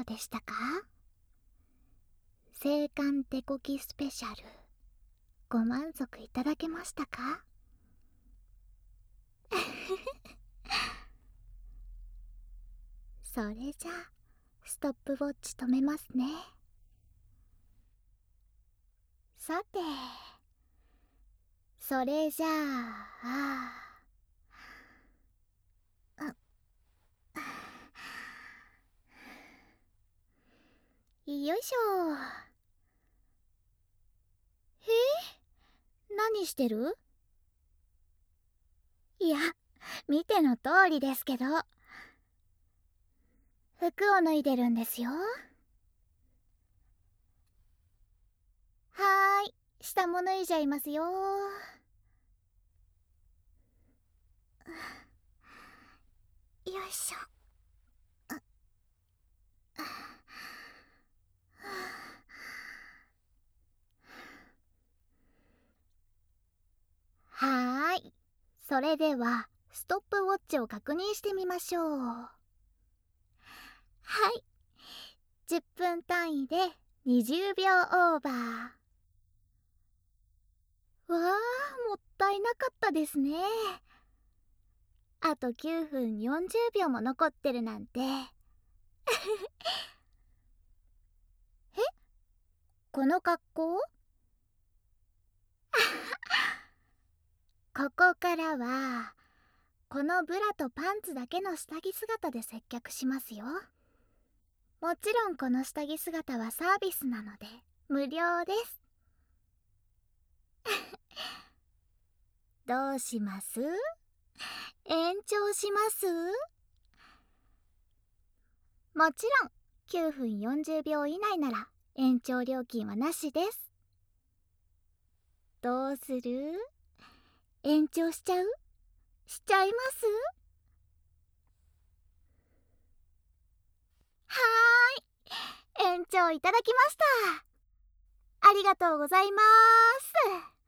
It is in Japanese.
でしたか？青函手こきスペシャル、ご満足いただけましたか？それじゃあストップウォッチ止めますね。さて、それじゃあ、よいしょ。何してる？いや、見ての通りですけど、服を脱いでるんですよ。はーい、下も脱いじゃいますよ。よいしょ。はーい、それではストップウォッチを確認してみましょう。はい、10分単位で20秒オーバー。わあ、もったいなかったですね。あと9分40秒も残ってるなんて。え、この格好？ここからはこのブラとパンツだけの下着姿で接客しますよ。もちろんこの下着姿はサービスなので無料です。どうします？延長します？もちろん9分40秒以内なら延長料金はなしです。どうする？延長しちゃう？しちゃいます？はーい、延長いただきました。ありがとうございます。